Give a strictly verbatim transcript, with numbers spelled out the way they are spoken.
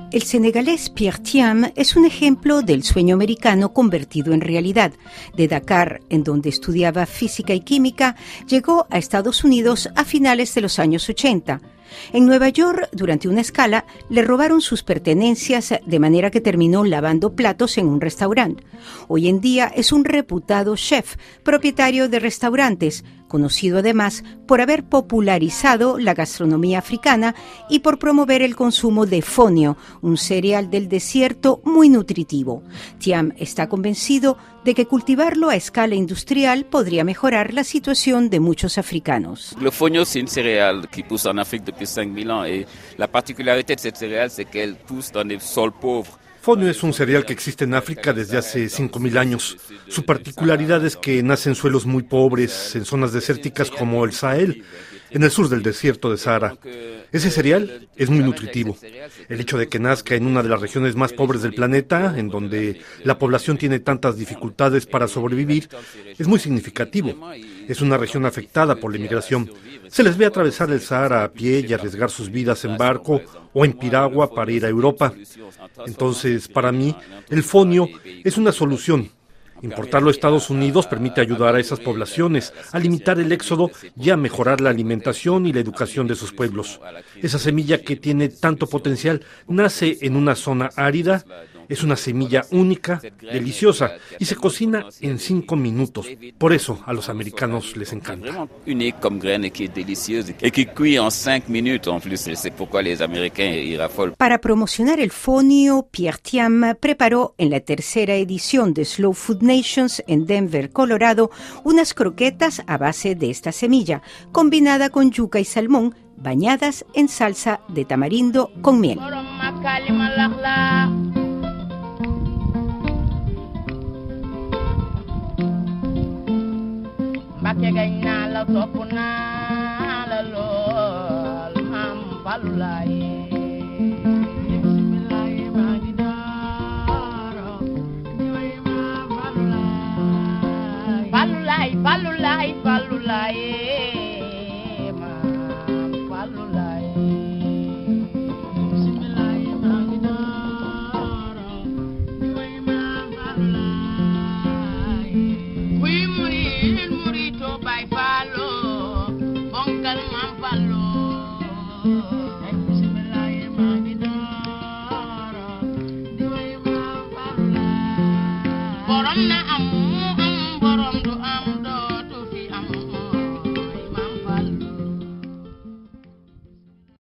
El senegalés Pierre Thiam es un ejemplo del sueño americano convertido en realidad. De Dakar, en donde estudiaba física y química, llegó a Estados Unidos a finales de los años ochenta. En Nueva York, durante una escala, le robaron sus pertenencias de manera que terminó lavando platos en un restaurante. Hoy en día es un reputado chef, propietario de restaurantes, conocido además por haber popularizado la gastronomía africana y por promover el consumo de fonio, un cereal del desierto muy nutritivo. Thiam está convencido de que cultivarlo a escala industrial podría mejorar la situación de muchos africanos. Le fonio, c'est une céréale qui pousse en Afrique depuis cinq mille ans et la particularité de cette céréale, c'est qu'elle pousse dans des sols pauvres. Fonio es un cereal que existe en África desde hace cinco mil años. Su particularidad es que nace en suelos muy pobres, en zonas desérticas como el Sahel, en el sur del desierto de Sahara. Ese cereal es muy nutritivo. El hecho de que nazca en una de las regiones más pobres del planeta, en donde la población tiene tantas dificultades para sobrevivir, es muy significativo. Es una región afectada por la inmigración. Se les ve atravesar el Sahara a pie y arriesgar sus vidas en barco o en piragua para ir a Europa. Entonces, para mí, el fonio es una solución. Importarlo a Estados Unidos permite ayudar a esas poblaciones a limitar el éxodo y a mejorar la alimentación y la educación de sus pueblos. Esa semilla que tiene tanto potencial nace en una zona árida. Es una semilla única, deliciosa, y se cocina en cinco minutos. Por eso a los americanos les encanta. Para promocionar el fonio, Pierre Thiam preparó en la tercera edición de Slow Food Nations en Denver, Colorado, unas croquetas a base de esta semilla, combinada con yuca y salmón, bañadas en salsa de tamarindo con miel. Mbàkke gañ naa la topp naa la lool maam Fallou Laye bismillahi maa ngi dooro di way maam Fallou Laye Fallou Laye Fallou Laye Fallou Laye